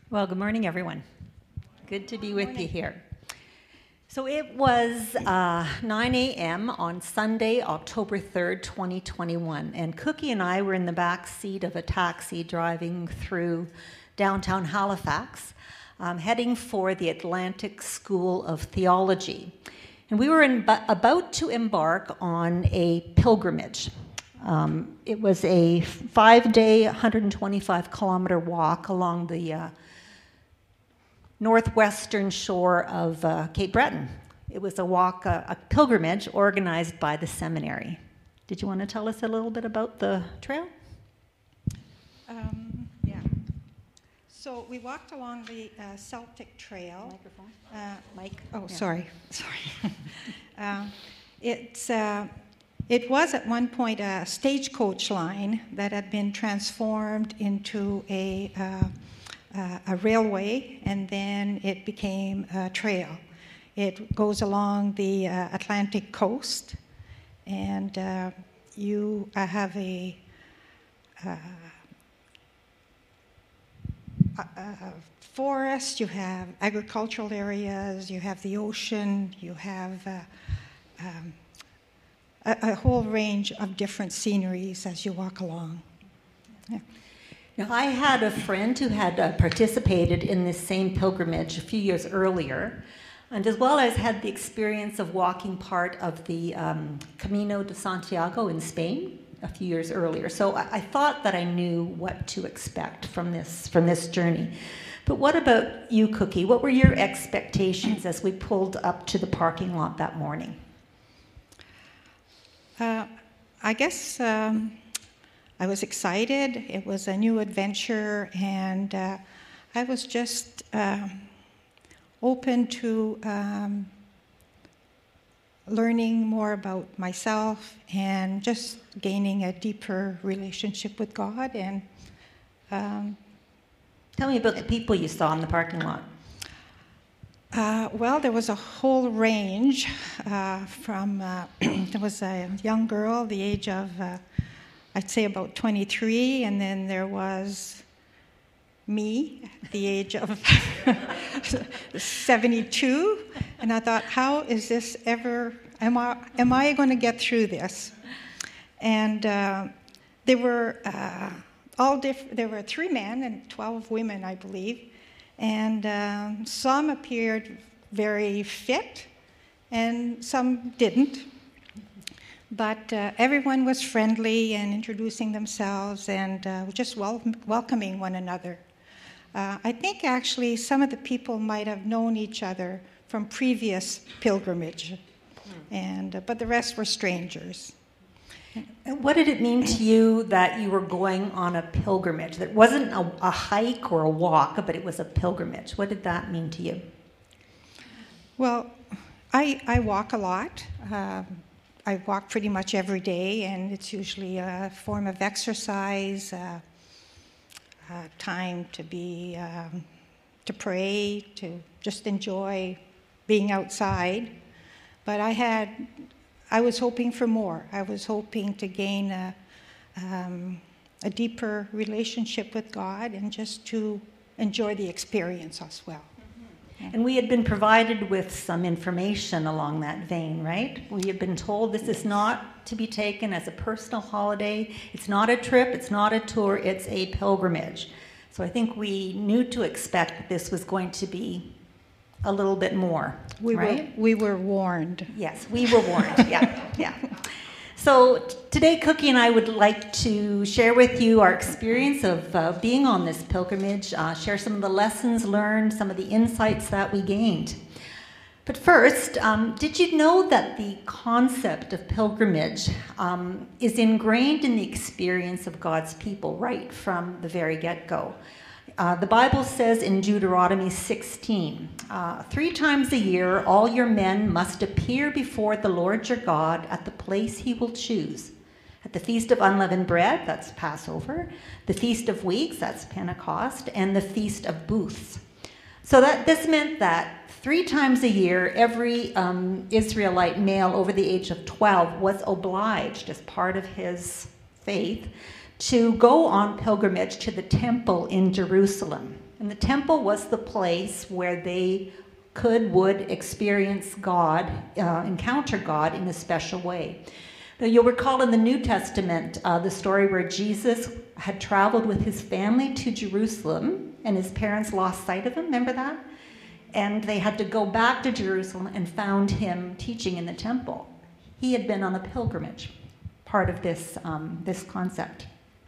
Well, good morning, everyone. Good to be with you here. So it was 9 a.m. on Sunday, October 3rd, 2021, and Cookie and I were in the back seat of a taxi driving through downtown Halifax, heading for the Atlantic School of Theology. And we were about to embark on a pilgrimage. It was a 5-day, 125-kilometer walk along the northwestern shore of Cape Breton. It was a walk, a pilgrimage organized by the seminary. Did you want to tell us a little bit about the trail? Yeah. So we walked along the Celtic Trail. Microphone. Mike. Yeah. Oh, sorry. It was at one point a stagecoach line that had been transformed into a railway, and then it became a trail. It goes along the Atlantic coast, and you have a forest, you have agricultural areas, you have the ocean, you have a whole range of different sceneries as you walk along. Yeah. Now, I had a friend who had participated in this same pilgrimage a few years earlier, and as well as had the experience of walking part of the Camino de Santiago in Spain a few years earlier. So I thought that I knew what to expect from this journey. But what about you, Cookie? What were your expectations as we pulled up to the parking lot that morning? I guess I was excited. It was a new adventure, and I was just open to learning more about myself and just gaining a deeper relationship with God. And tell me about the people you saw in the parking lot. Well, there was a whole range from, there was a young girl, the age of, I'd say about 23, and then there was me, at the age of 72, and I thought, how is this ever, am I going to get through this? And there were there were 3 men and 12 women, I believe. And some appeared very fit, and some didn't. But everyone was friendly and introducing themselves and just welcoming one another. I think actually some of the people might have known each other from previous pilgrimage, but the rest were strangers. And what did it mean to you that you were going on a pilgrimage? That wasn't a hike or a walk, but it was a pilgrimage. What did that mean to you? Well, I walk a lot. I walk pretty much every day, and it's usually a form of exercise, time to be, to pray, to just enjoy being outside. But I was hoping for more. I was hoping to gain a deeper relationship with God and just to enjoy the experience as well. Mm-hmm. And we had been provided with some information along that vein, right? We had been told this is not to be taken as a personal holiday. It's not a trip. It's not a tour. It's a pilgrimage. So I think we knew to expect that this was going to be a little bit more, right? We were warned. Yes, we were warned. Yeah. So today, Cookie and I would like to share with you our experience of being on this pilgrimage, share some of the lessons learned, some of the insights that we gained. But first, did you know that the concept of pilgrimage is ingrained in the experience of God's people right from the very get-go? The Bible says in Deuteronomy 16, 3 times a year all your men must appear before the Lord your God at the place he will choose. At the Feast of Unleavened Bread, that's Passover, the Feast of Weeks, that's Pentecost, and the Feast of Booths. So this meant that 3 times a year, every Israelite male over the age of 12 was obliged, as part of his faith, to go on pilgrimage to the temple in Jerusalem. And the temple was the place where they would experience God, encounter God in a special way. Now, you'll recall in the New Testament the story where Jesus had traveled with his family to Jerusalem, and his parents lost sight of him. Remember that? And they had to go back to Jerusalem and found him teaching in the temple. He had been on a pilgrimage, part of this concept.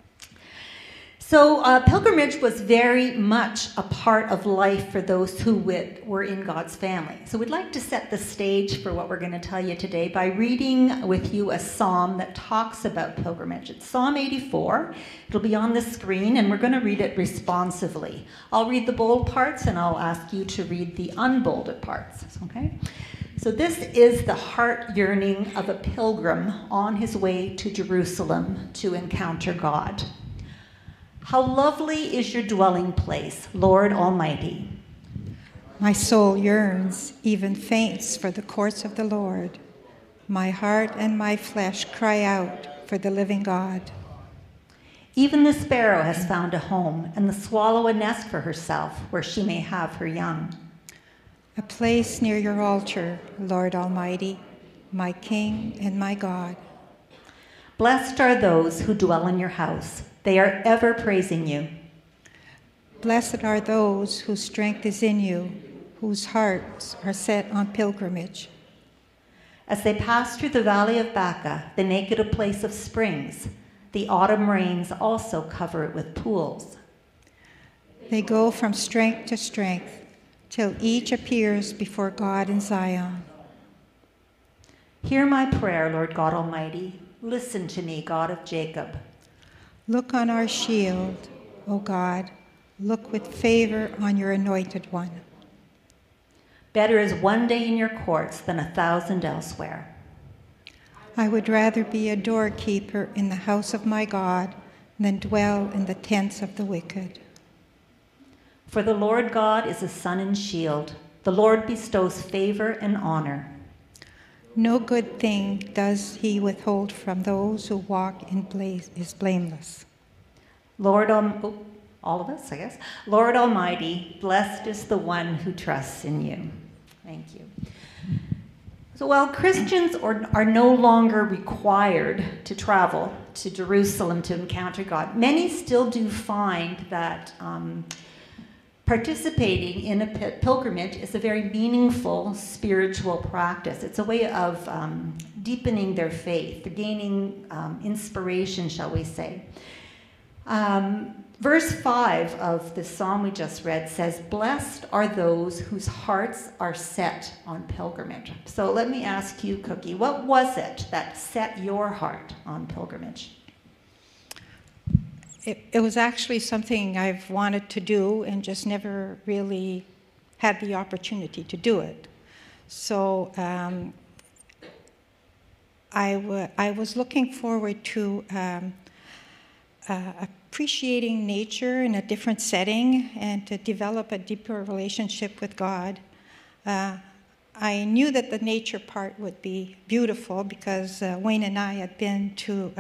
So pilgrimage was very much a part of life for those who were in God's family. So we'd like to set the stage for what we're going to tell you today by reading with you a psalm that talks about pilgrimage. It's Psalm 84. It'll be on the screen, and we're going to read it responsively. I'll read the bold parts, and I'll ask you to read the unbolded parts, okay? So this is the heart yearning of a pilgrim on his way to Jerusalem to encounter God. How lovely is your dwelling place, Lord Almighty. My soul yearns, even faints, for the courts of the Lord. My heart and my flesh cry out for the living God. Even the sparrow has found a home, and the swallow a nest for herself, where she may have her young. A place near your altar, Lord Almighty, my King and my God. Blessed are those who dwell in your house. They are ever praising you. Blessed are those whose strength is in you, whose hearts are set on pilgrimage. As they pass through the valley of Baca, they make it a place of springs. The autumn rains also cover it with pools. They go from strength to strength, till each appears before God in Zion. Hear my prayer, Lord God Almighty. Listen to me, God of Jacob. Look on our shield, O God. Look with favor on your anointed one. Better is one day in your courts than 1,000 elsewhere. I would rather be a doorkeeper in the house of my God than dwell in the tents of the wicked. For the Lord God is a sun and shield. The Lord bestows favor and honor. No good thing does he withhold from those who walk in is blameless. Lord, all of us, I guess. Lord Almighty, blessed is the one who trusts in you. Thank you. So while Christians are no longer required to travel to Jerusalem to encounter God, many still do find that participating in a pilgrimage is a very meaningful spiritual practice. It's a way of deepening their faith, gaining inspiration, shall we say. Verse 5 of the psalm we just read says, "Blessed are those whose hearts are set on pilgrimage." So let me ask you, Cookie, what was it that set your heart on pilgrimage? It was actually something I've wanted to do and just never really had the opportunity to do it. So I was looking forward to appreciating nature in a different setting and to develop a deeper relationship with God. I knew that the nature part would be beautiful because Wayne and I had been to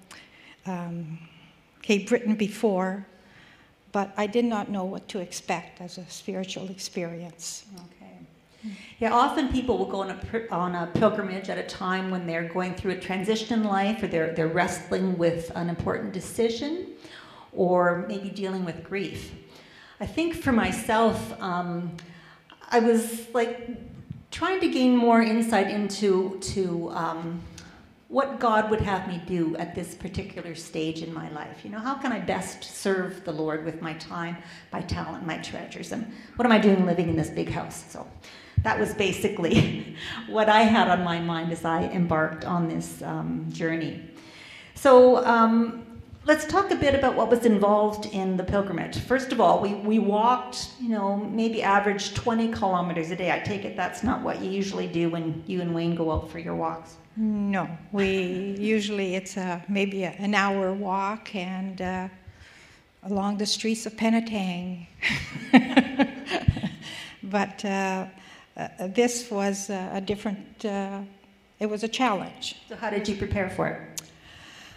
Cape Breton before, but I did not know what to expect as a spiritual experience. Okay. Yeah, often people will go on a pilgrimage at a time when they're going through a transition in life, or they're wrestling with an important decision, or maybe dealing with grief. I think for myself, I was trying to gain more insight into what God would have me do at this particular stage in my life. How can I best serve the Lord with my time, my talent, my treasures, and what am I doing living in this big house? So that was basically what I had on my mind as I embarked on this journey. So let's talk a bit about what was involved in the pilgrimage. First of all, we walked, maybe average 20 kilometers a day. I take it that's not what you usually do when you and Wayne go out for your walks. No, it's maybe an hour walk and along the streets of Penetang. But this was a different, it was a challenge. So how did you prepare for it?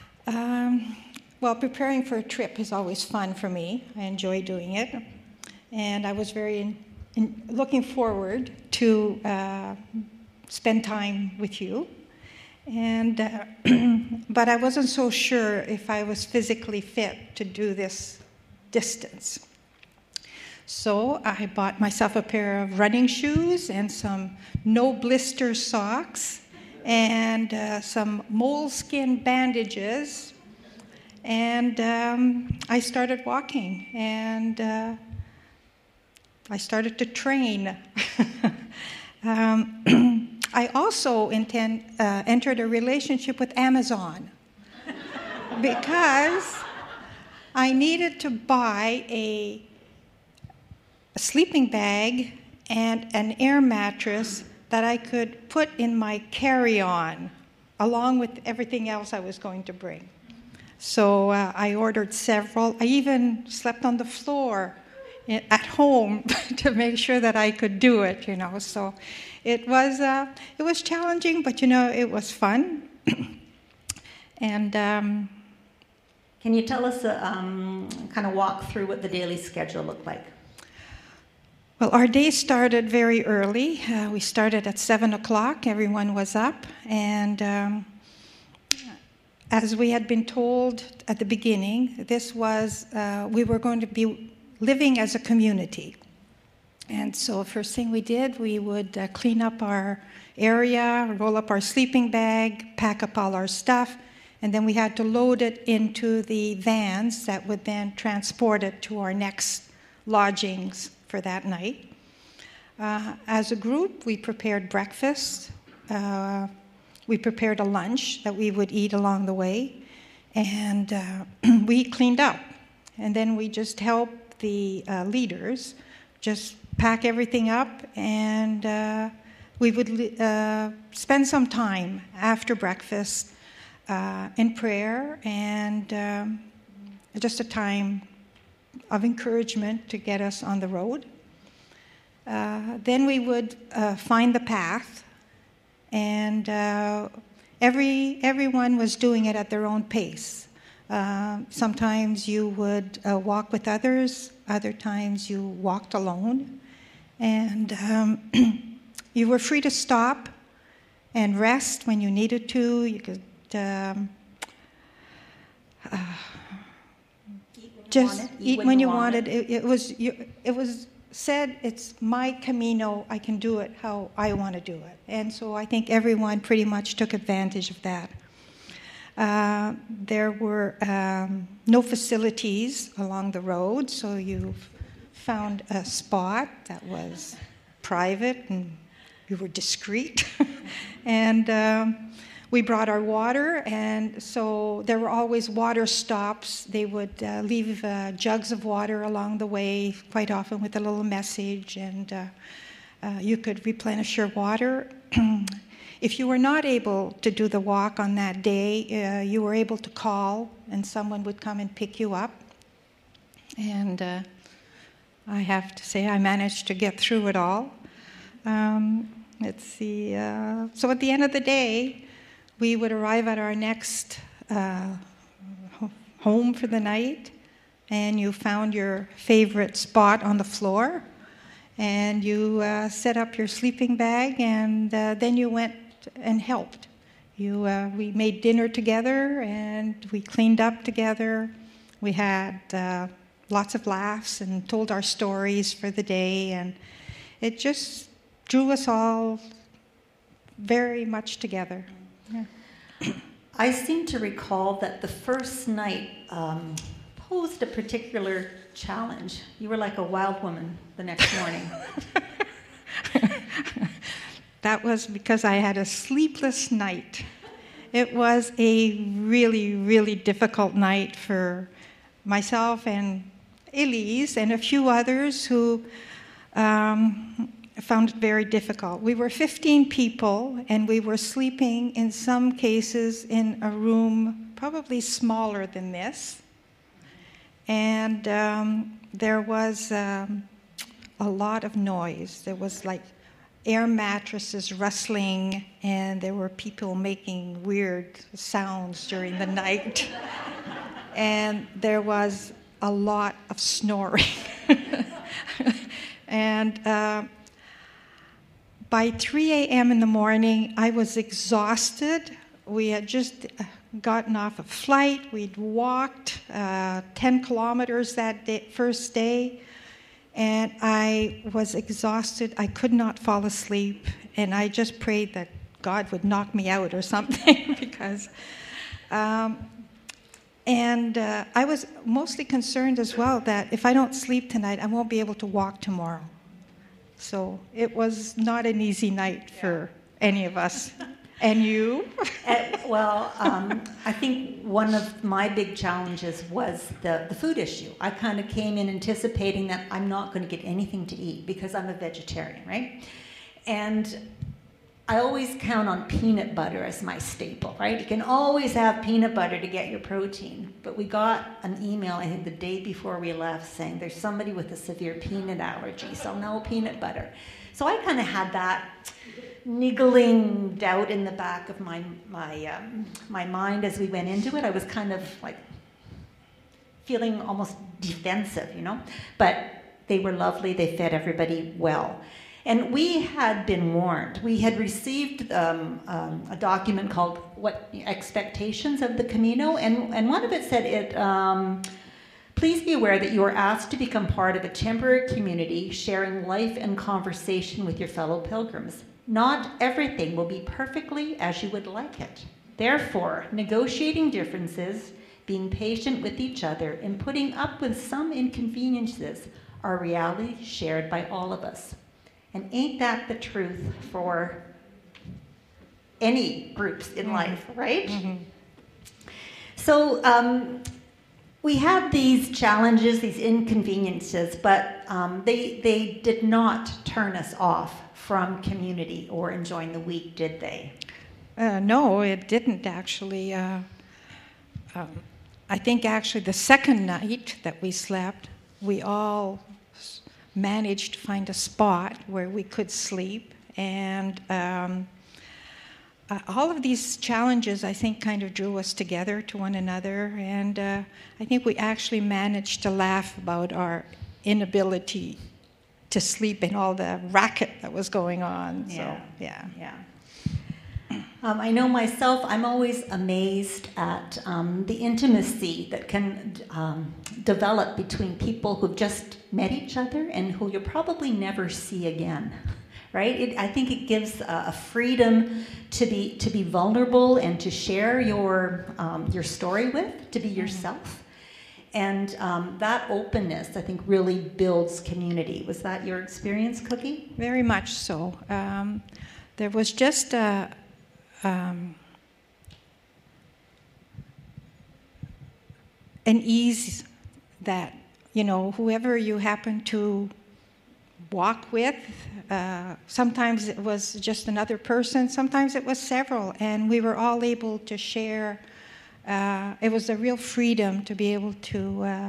Well, preparing for a trip is always fun for me. I enjoy doing it. and I was very looking forward to spend time with you. And but I wasn't so sure if I was physically fit to do this distance. So I bought myself a pair of running shoes and some no blister socks and some moleskin bandages. And I started walking, and I started to train. I also entered a relationship with Amazon because I needed to buy a sleeping bag and an air mattress that I could put in my carry-on along with everything else I was going to bring. So I ordered several. I even slept on the floor at home to make sure that I could do it, So it was challenging, but it was fun. And can you tell us kind of walk through what the daily schedule looked like? Well, our day started very early. We started at 7 o'clock. Everyone was up, and as we had been told at the beginning, we were going to be living as a community. And so first thing we did, we would clean up our area, roll up our sleeping bag, pack up all our stuff, and then we had to load it into the vans that would then transport it to our next lodgings for that night. As a group, we prepared breakfast. We prepared a lunch that we would eat along the way, and we cleaned up. And then we just helped the leaders just pack everything up, and we would spend some time after breakfast in prayer and just a time of encouragement to get us on the road. Then we would find the path, and everyone was doing it at their own pace. Sometimes you would walk with others, other times you walked alone, and you were free to stop and rest when you needed to. You could just eat when you wanted. It was said, it's my Camino, I can do it how I want to do it. And so I think everyone pretty much took advantage of that. There were no facilities along the road, so you found a spot that was private and you were discreet. And we brought our water, and so there were always water stops. They would leave jugs of water along the way, quite often with a little message, and you could replenish your water. If you were not able to do the walk on that day, you were able to call, and someone would come and pick you up. And I have to say I managed to get through it all. Let's see. So at the end of the day, we would arrive at our next home for the night, and you found your favorite spot on the floor, and you set up your sleeping bag, and then you went and helped. We made dinner together, and we cleaned up together. We had lots of laughs and told our stories for the day, and it just drew us all very much together. Yeah. I seem to recall that the first night posed a particular challenge. You were like a wild woman the next morning. That was because I had a sleepless night. It was a really, really difficult night for myself and Elise and a few others who found it very difficult. We were 15 people, and we were sleeping in some cases in a room probably smaller than this. And there was a lot of noise. There was like air mattresses rustling, and there were people making weird sounds during the night. And there was a lot of snoring. And by 3 a.m. in the morning, I was exhausted. We had just gotten off a flight. We'd walked 10 kilometers that day, first day, and I was exhausted. I could not fall asleep, and I just prayed that God would knock me out or something because... I was mostly concerned as well that if I don't sleep tonight, I won't be able to walk tomorrow. So it was not an easy night for any of us. And you? I think one of my big challenges was the food issue. I kind of came in anticipating that I'm not going to get anything to eat because I'm a vegetarian, right? And I always count on peanut butter as my staple, right? You can always have peanut butter to get your protein. But we got an email, I think the day before we left, saying there's somebody with a severe peanut allergy, so no peanut butter. So I kind of had that niggling doubt in the back of my mind as we went into it. I was kind of like feeling almost defensive, But they were lovely. They fed everybody well. And we had been warned. We had received a document called Expectations of the Camino, and one of it said, please be aware that you are asked to become part of a temporary community sharing life and conversation with your fellow pilgrims. Not everything will be perfectly as you would like it. Therefore, negotiating differences, being patient with each other, and putting up with some inconveniences are realities shared by all of us. And ain't that the truth for any groups in life, right? Mm-hmm. So we had these challenges, these inconveniences, but they did not turn us off from community or enjoying the week, did they? No, it didn't actually. I think actually the second night that we slept, we all managed to find a spot where we could sleep, and all of these challenges, I think, kind of drew us together to one another, and I think we actually managed to laugh about our inability to sleep in all the racket that was going on. Yeah. So, yeah. I know myself, I'm always amazed at the intimacy that can develop between people who've just met each other and who you'll probably never see again, right? I think it gives a freedom to be vulnerable and to share your story with, to be yourself. And that openness, I think, really builds community. Was that your experience, Cookie? Very much so. There was just an ease that, whoever you happen to walk with, sometimes it was just another person, sometimes it was several, and we were all able to share. It was a real freedom to be able to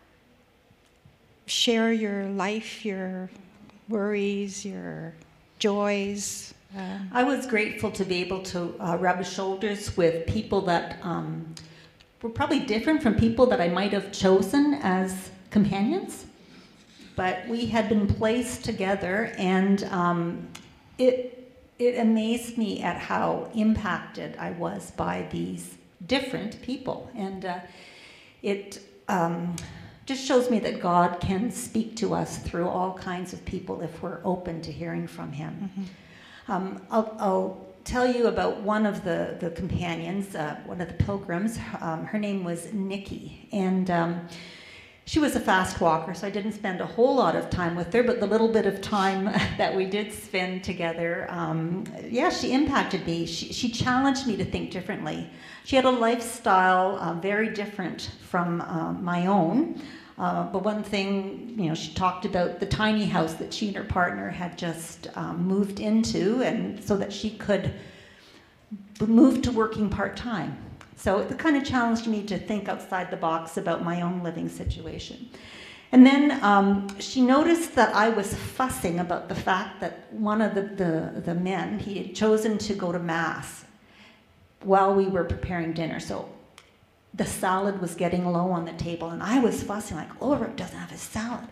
share your life, your worries, your joys. I was grateful to be able to rub shoulders with people that were probably different from people that I might have chosen as companions, but we had been placed together, and it amazed me at how impacted I was by these different people, and it just shows me that God can speak to us through all kinds of people if we're open to hearing from Him. Mm-hmm. I'll tell you about one of the companions, one of the pilgrims. Her name was Nikki, and she was a fast walker, so I didn't spend a whole lot of time with her, but the little bit of time that we did spend together, she impacted me. She challenged me to think differently. She had a lifestyle very different from my own. But one thing, she talked about the tiny house that she and her partner had just moved into, and so that she could move to working part-time. So it kind of challenged me to think outside the box about my own living situation. And then she noticed that I was fussing about the fact that one of the men, he had chosen to go to Mass while we were preparing dinner. So the salad was getting low on the table, and I was fussing like, Ulrich doesn't have his salad.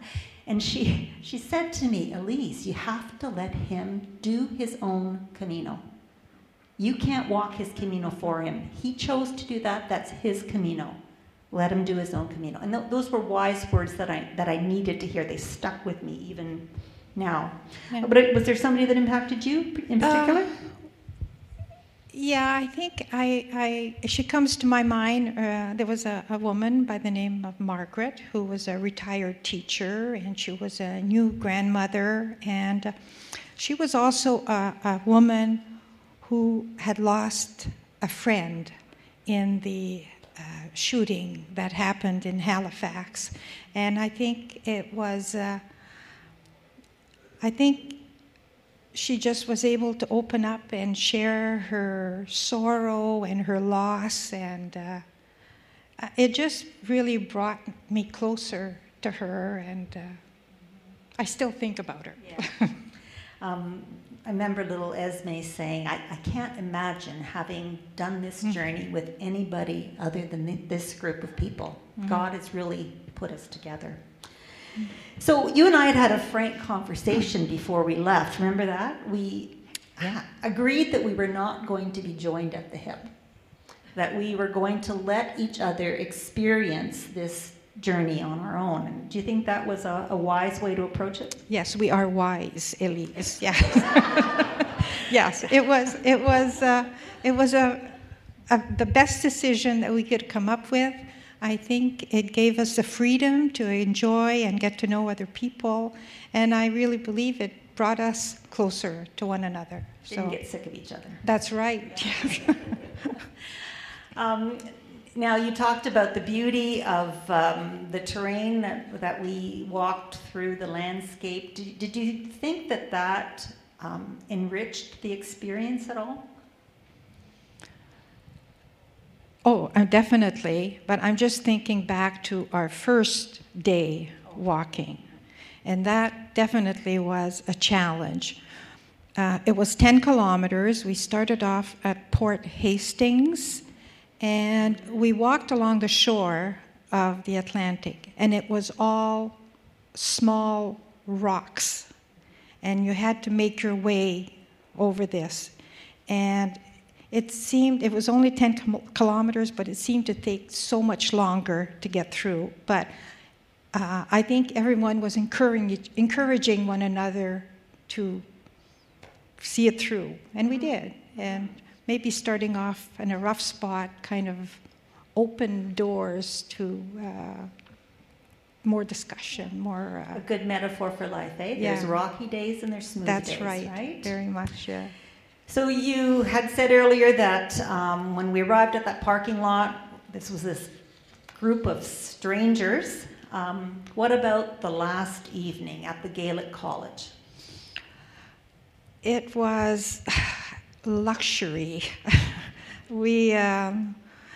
And she said to me, Elise, you have to let him do his own Camino. You can't walk his Camino for him. He chose to do that. That's his Camino. Let him do his own Camino. And those were wise words that I needed to hear. They stuck with me even now. Yeah. But was there somebody that impacted you in particular? Yeah, I think she comes to my mind. There was a woman by the name of Margaret who was a retired teacher, and she was a new grandmother, and she was also a woman who had lost a friend in the shooting that happened in Halifax. And I think it was, I think she just was able to open up and share her sorrow and her loss, and it just really brought me closer to her, and I still think about her. Yeah. I remember little Esme saying, I can't imagine having done this journey with anybody other than this group of people. Mm-hmm. God has really put us together. So you and I had a frank conversation before we left. Remember that? We agreed that we were not going to be joined at the hip, that we were going to let each other experience this journey on our own. And do you think that was a wise way to approach it? Yes, we are wise, Elise. Yes, yes. It was the best decision that we could come up with. I think it gave us the freedom to enjoy and get to know other people, and I really believe it brought us closer to one another. Didn't get sick of each other. That's right. Yes. Now, you talked about the beauty of the terrain that we walked through, the landscape. Did you think that enriched the experience at all? Oh, definitely. But I'm just thinking back to our first day walking. And that definitely was a challenge. It was 10 kilometers. We started off at Port Hastings, and we walked along the shore of the Atlantic. And it was all small rocks. And you had to make your way over this. And it was only 10 kilometers, but it seemed to take so much longer to get through. But I think everyone was encouraging one another to see it through, and we did. And maybe starting off in a rough spot kind of opened doors to more discussion, more... a good metaphor for life, eh? Yeah. There's rocky days and there's smooth That's days, right? Very much, yeah. So you had said earlier that when we arrived at that parking lot, this was this group of strangers. What about the last evening at the Gaelic College? It was luxury. We had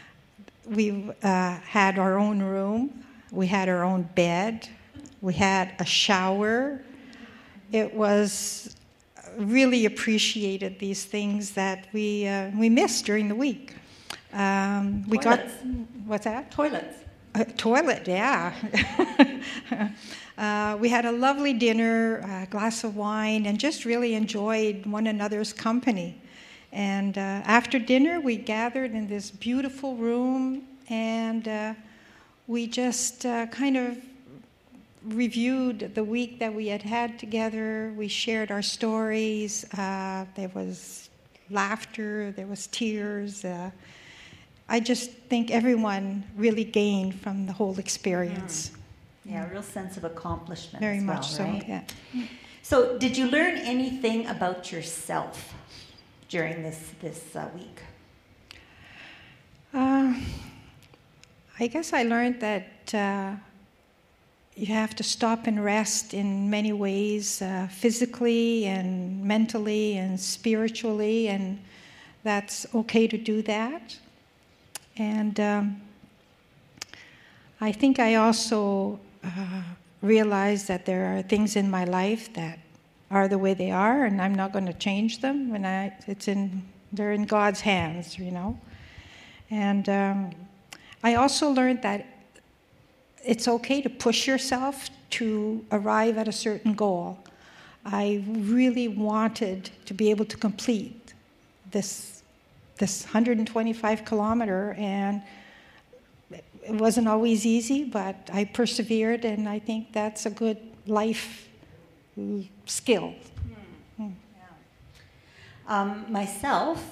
our own room. We had our own bed. We had a shower. It was... really appreciated these things that we missed during the week. We got what's that? Toilets. Toilet, yeah. We had a lovely dinner, a glass of wine, and just really enjoyed one another's company. And after dinner, we gathered in this beautiful room, and we just kind of reviewed the week that we had had together. We shared our stories. There was laughter, there was tears. I just think everyone really gained from the whole experience. Yeah, a real sense of accomplishment. Very as well, much so, right? yeah. So did you learn anything about yourself during this week? I guess I learned that you have to stop and rest in many ways, physically and mentally and spiritually, and that's okay to do that. And I think I also realized that there are things in my life that are the way they are, and I'm not going to change them. And they're in God's hands, you know. And I also learned that it's okay to push yourself to arrive at a certain goal. I really wanted to be able to complete this 125 kilometer, and it wasn't always easy, but I persevered, and I think that's a good life skill. Myself,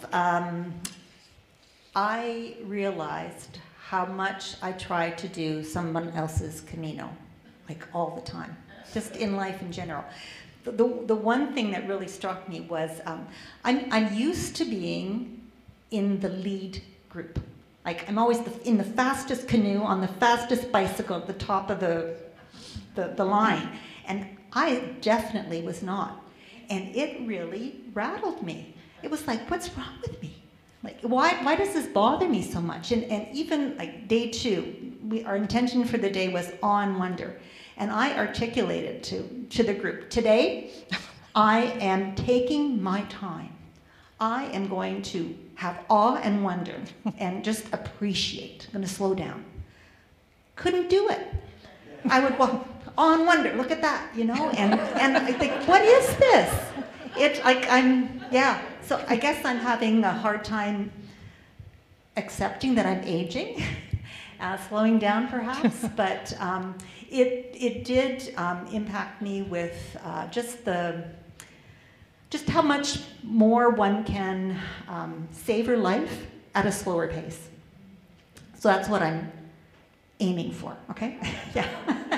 I realized how much I try to do someone else's Camino, like all the time, just in life in general. The one thing that really struck me was I'm used to being in the lead group. Like I'm always in the fastest canoe, on the fastest bicycle, at the top of the line. And I definitely was not. And it really rattled me. It was like, what's wrong with me? Like, why does this bother me so much? And even like day 2, our intention for the day was awe and wonder. And I articulated to the group, today I am taking my time. I am going to have awe and wonder and just appreciate. I'm going to slow down. Couldn't do it. I would walk, awe and wonder, look at that, and I think, what is this? It's like so I guess I'm having a hard time accepting that I'm aging, slowing down perhaps, but it did impact me with just how much more one can savor life at a slower pace. So that's what I'm aiming for, okay? Yeah.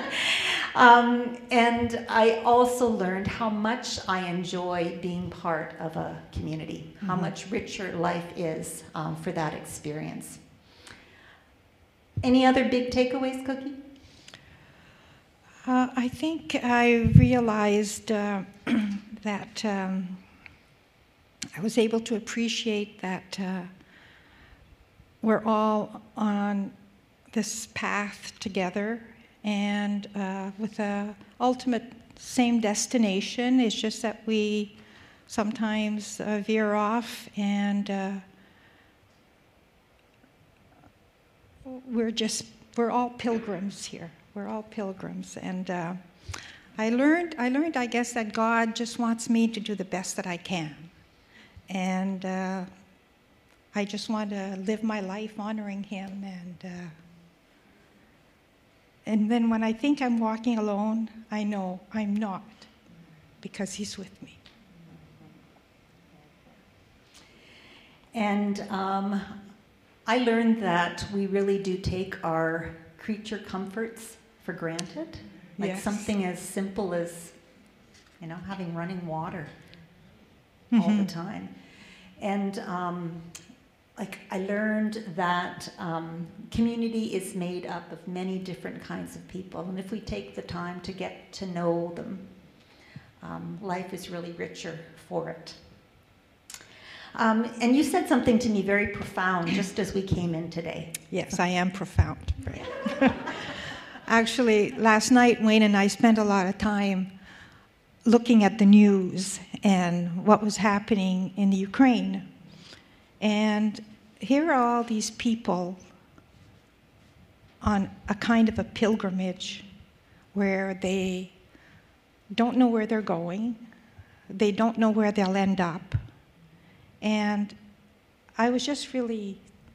And I also learned how much I enjoy being part of a community, how much richer life is for that experience. Any other big takeaways, Cookie? I think I realized that I was able to appreciate that we're all on this path together, and with a ultimate same destination. It's just that we sometimes veer off, and we're all pilgrims here. We're all pilgrims, and I learned, I guess, that God just wants me to do the best that I can, and I just want to live my life honoring Him, and then when I think I'm walking alone, I know I'm not, because He's with me. And I learned that we really do take our creature comforts for granted. Like Yes. something as simple as, having running water all the time. And I learned that community is made up of many different kinds of people. And if we take the time to get to know them, life is really richer for it. And you said something to me very profound just as we came in today. Yes, I am profound. Right. Actually, last night, Wayne and I spent a lot of time looking at the news and what was happening in the Ukraine. And here are all these people on a kind of a pilgrimage where they don't know where they're going. They don't know where they'll end up. And I was just really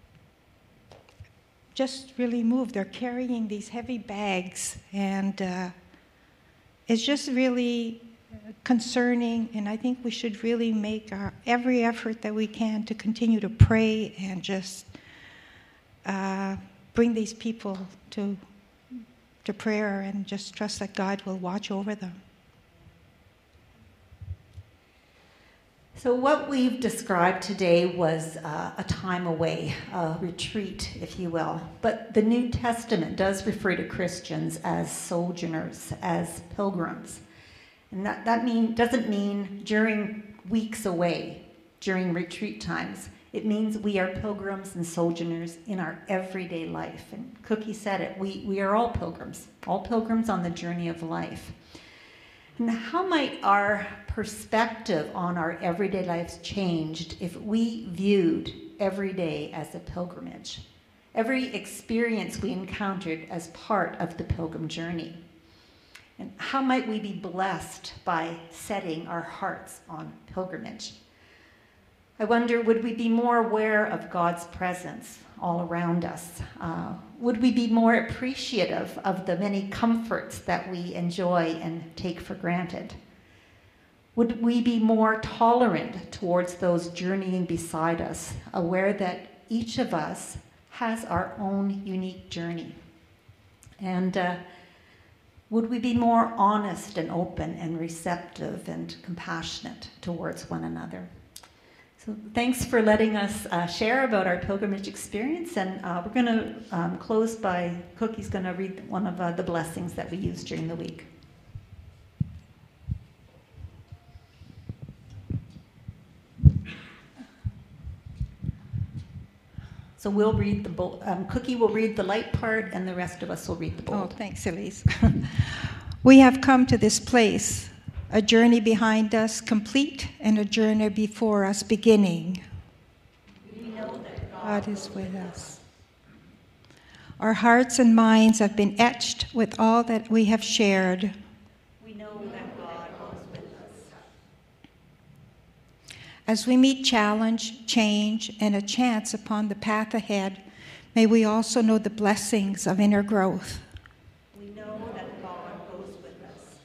moved. They're carrying these heavy bags, and it's just really concerning, and I think we should really make every effort that we can to continue to pray and just bring these people to prayer and just trust that God will watch over them. So what we've described today was a time away, a retreat, if you will. But the New Testament does refer to Christians as sojourners, as pilgrims. And that doesn't mean during weeks away, during retreat times. It means we are pilgrims and sojourners in our everyday life. And Cookie said it, we are all pilgrims on the journey of life. And how might our perspective on our everyday lives changed if we viewed every day as a pilgrimage? Every experience we encountered as part of the pilgrim journey. And how might we be blessed by setting our hearts on pilgrimage? I wonder, would we be more aware of God's presence all around us? Would we be more appreciative of the many comforts that we enjoy and take for granted? Would we be more tolerant towards those journeying beside us, aware that each of us has our own unique journey? And would we be more honest and open and receptive and compassionate towards one another? So thanks for letting us share about our pilgrimage experience, and we're going to close by Cookie's going to read one of the blessings that we use during the week. So we'll read the Cookie will read the light part, and the rest of us will read the bold. Oh, thanks, Elise. We have come to this place, a journey behind us complete, and a journey before us beginning. We know that God is with us. Our hearts and minds have been etched with all that we have shared. We know that God goes with us. As we meet challenge, change, and a chance upon the path ahead, may we also know the blessings of inner growth. We know that God goes with us.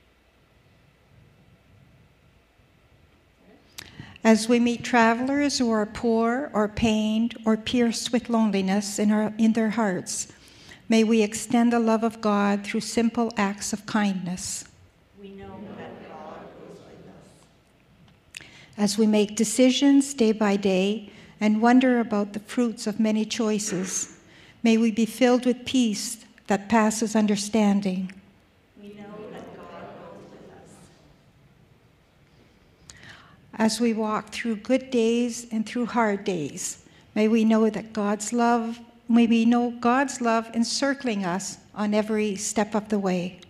As we meet travelers who are poor or pained or pierced with loneliness in their hearts, may we extend the love of God through simple acts of kindness. We know that God goes with us. As we make decisions day by day and wonder about the fruits of many choices, may we be filled with peace that passes understanding. We know that God goes with us. As we walk through good days and through hard days, may we know God's love encircling us on every step of the way.